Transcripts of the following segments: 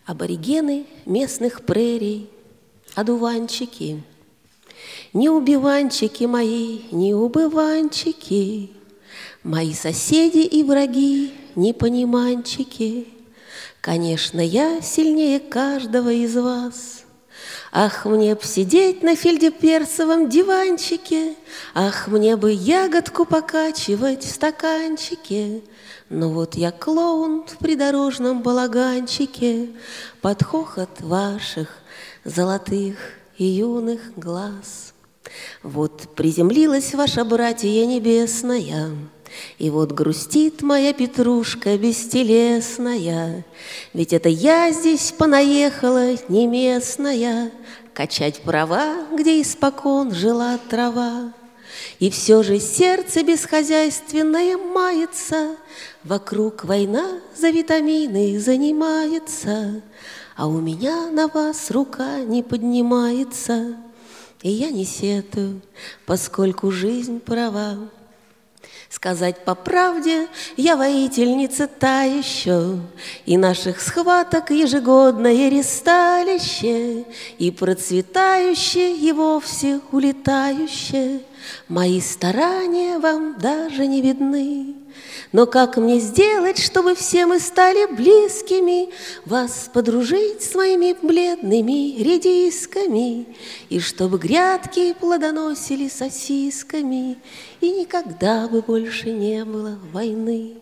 Аборигены местных прерий, одуванчики, не убиванчики мои, не убыванчики, мои соседи и враги, непониманчики. Конечно, я сильнее каждого из вас. Ах, мне б сидеть на фельдеперсовом диванчике, ах, мне бы ягодку покачивать в стаканчике. Но вот я клоун в придорожном балаганчике под хохот ваших золотых и юных глаз. Вот приземлилась ваша братья небесная, и вот грустит моя петрушка бестелесная. Ведь это я здесь понаехала не местная качать права, где испокон жила трава. И все же сердце бесхозяйственное мается, вокруг война за витамины занимается, а у меня на вас рука не поднимается. И я не сетую, поскольку жизнь права. Сказать по правде, я воительница та еще, и наших схваток ежегодное ресталище, и процветающее, и вовсе улетающее. Мои старания вам даже не видны. Но как мне сделать, чтобы все мы стали близкими, вас подружить с моими бледными редисками, и чтобы грядки плодоносили сосисками, и никогда бы больше не было войны?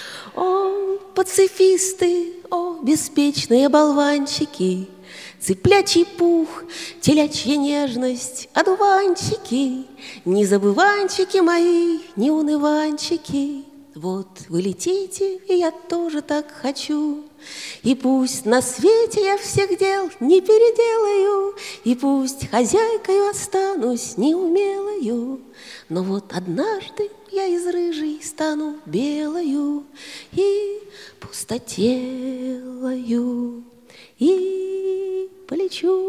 О, пацифисты, о, беспечные болванчики, цыплячий пух, телячья нежность, одуванчики, не забыванчики мои, не уныванчики. Вот вы летите, и я тоже так хочу, и пусть на свете я всех дел не переделаю, и пусть хозяйкою останусь неумелою, но вот однажды я из рыжей стану белою и пустотелою, и полечу